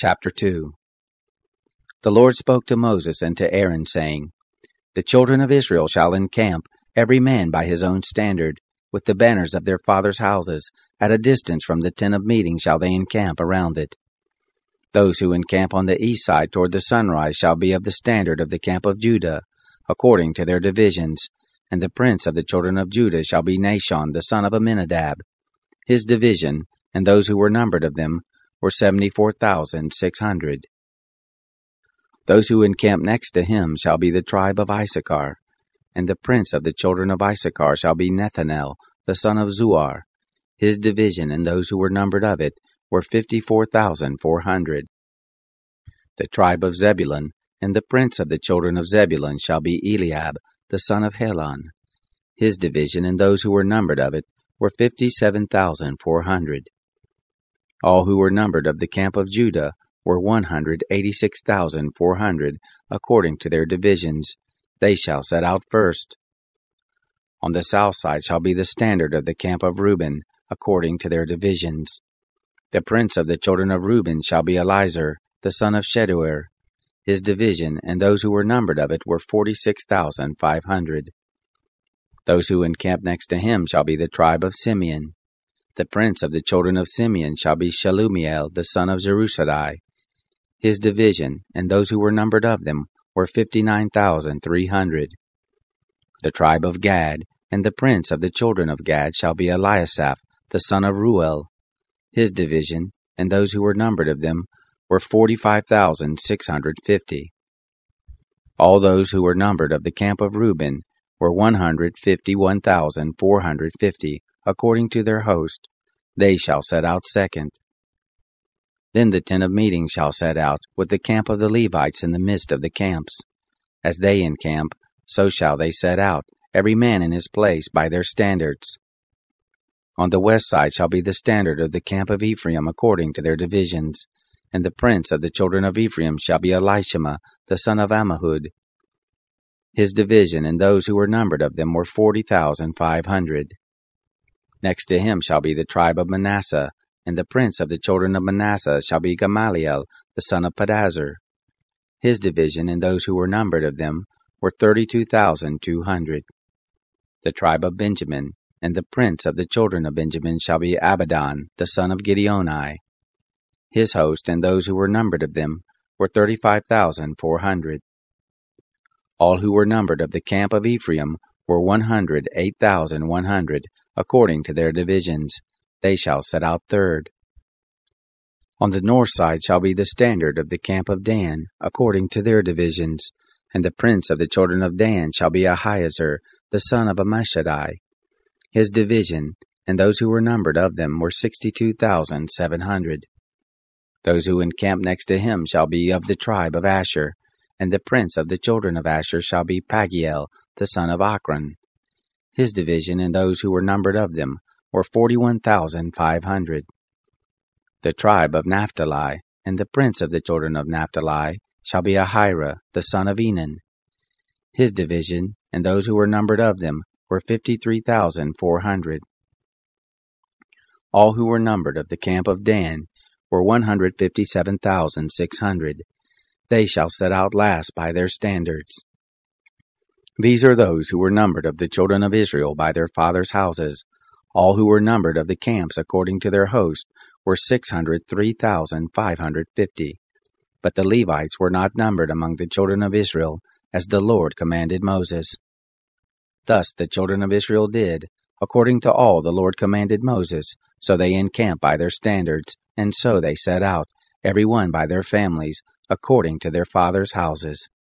Chapter 2. The Lord spoke to Moses and to Aaron, saying, The children of Israel shall encamp, every man by his own standard, with the banners of their fathers' houses. At a distance from the tent of meeting shall they encamp around it. Those who encamp on the east side toward the sunrise shall be of the standard of the camp of Judah, according to their divisions. And the prince of the children of Judah shall be Nahshon the son of Amminadab. His division, and those who were numbered of them, were 74,600. Those who encamp next to him shall be the tribe of Issachar. And the prince of the children of Issachar shall be Nethanel the son of Zuar. His division, and those who were numbered of it, were 54,400. The tribe of Zebulun, and the prince of the children of Zebulun shall be Eliab the son of Helon. His division, and those who were numbered of it, were 57,400. All who were numbered of the camp of Judah were 186,400, according to their divisions. They shall set out first. On the south side shall be the standard of the camp of Reuben, according to their divisions. The prince of the children of Reuben shall be Elizur, the son of Sheduer. His division, and those who were numbered of it, were 46,500. Those who encamp next to him shall be the tribe of Simeon. The prince of the children of Simeon shall be Shelumiel, the son of Zerusadai. His division, and those who were numbered of them, were 59,300. The tribe of Gad, and the prince of the children of Gad shall be Eliasaph, the son of Ruel. His division, and those who were numbered of them, were 45,650. All those who were numbered of the camp of Reuben were 151,450, according to their host. They shall set out second. Then the tent of meeting shall set out, with the camp of the Levites in the midst of the camps. As they encamp, so shall they set out, every man in his place by their standards. On the west side shall be the standard of the camp of Ephraim, according to their divisions. And the prince of the children of Ephraim shall be Elishama, the son of Ammihud. His division, and those who were numbered of them, were 40,500. Next to him shall be the tribe of Manasseh, and the prince of the children of Manasseh shall be Gamaliel, the son of Pedazur. His division, and those who were numbered of them, were 32,200. The tribe of Benjamin, and the prince of the children of Benjamin shall be Abidan, the son of Gideoni. His host, and those who were numbered of them, were 35,400. All who were numbered of the camp of Ephraim were 108,100, according to their divisions. They shall set out third. On the north side shall be the standard of the camp of Dan, according to their divisions. And the prince of the children of Dan shall be Ahiezer, the son of Ammishaddai. His division, and those who were numbered of them, were 62,700. Those who encamp next to him shall be of the tribe of Asher, and the prince of the children of Asher shall be Pagiel, the son of Ochran. His division, and those who were numbered of them, were 41,500. The tribe of Naphtali, and the prince of the children of Naphtali, shall be Ahira, the son of Enan. His division, and those who were numbered of them, were 53,400. All who were numbered of the camp of Dan were 157,600. They shall set out last by their standards. These are those who were numbered of the children of Israel by their fathers' houses. All who were numbered of the camps according to their host were 603,550. But the Levites were not numbered among the children of Israel, as the Lord commanded Moses. Thus the children of Israel did, according to all the Lord commanded Moses, so they encamped by their standards, and so they set out, every one by their families, according to their fathers' houses.